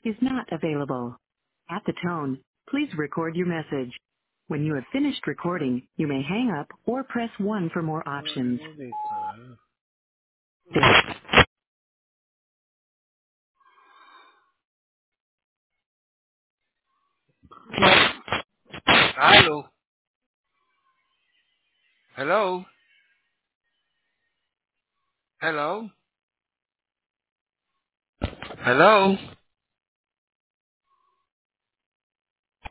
is not available. At the tone, please record your message. When you have finished recording, you may hang up or press 1 for more options. Hello. Hello. Hello. Hello.